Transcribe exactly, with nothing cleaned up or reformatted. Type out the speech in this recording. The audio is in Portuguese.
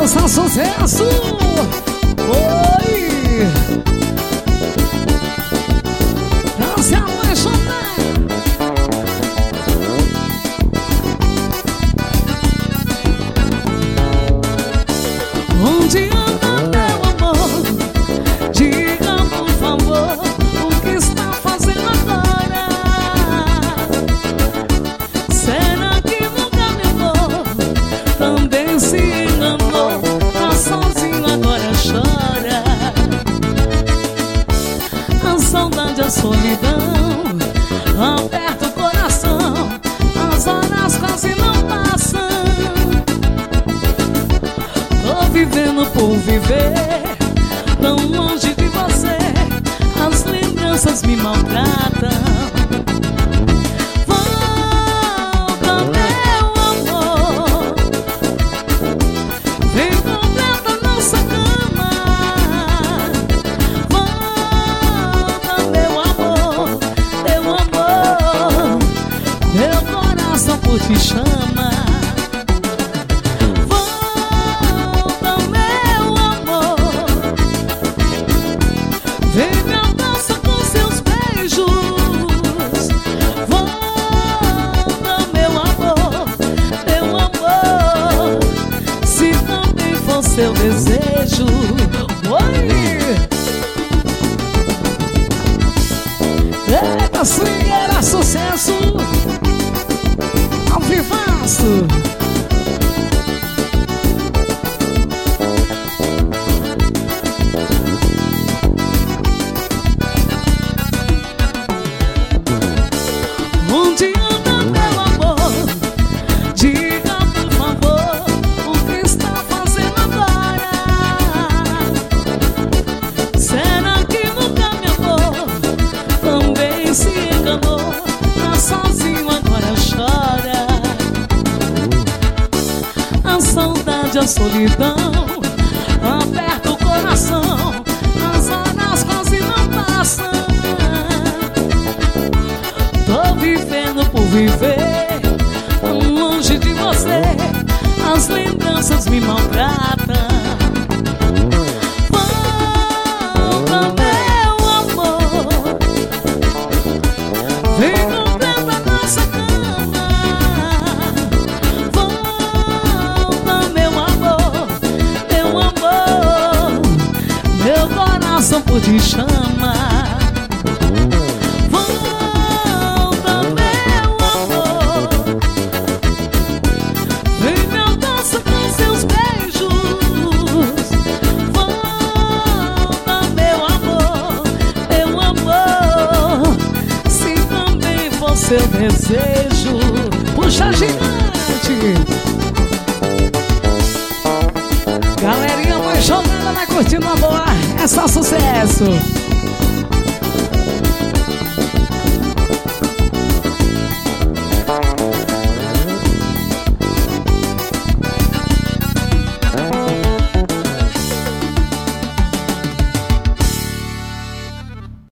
Só sucesso! Oi! Pra se apaixonar. Onde anda meu amor? Diga por favor o que está fazendo agora. Será que nunca me amou? Também se enganou. Tá sozinho agora chora. A saudade, a solidão aperta o coração. As horas quase não passam. Tô vivendo por viver, tão longe de você. As lembranças me maltratam. Volta, meu amor, vem completa nossa cama. Volta, meu amor, meu amor, meu coração por ti chama. Vem me abraça com seus beijos. Volta, meu amor, meu amor, se também for seu desejo. Oi! Eita, swingueira, sucesso! Ao vivaço! Onde anda meu amor? Diga por favor o que está fazendo agora. Será que nunca me amou? Também se enganou. Tá sozinho agora chora. A saudade, a solidão aperta o coração. As horas quase não passam. Tô vivendo por viver, tão longe de você. As lembranças me maltratam. Volta, meu amor, vem completa nossa cama. Volta, meu amor, meu amor, meu coração por ti chama. Seu desejo, puxa gigante. Galerinha apaixonada, vai curtindo a boa, é só sucesso.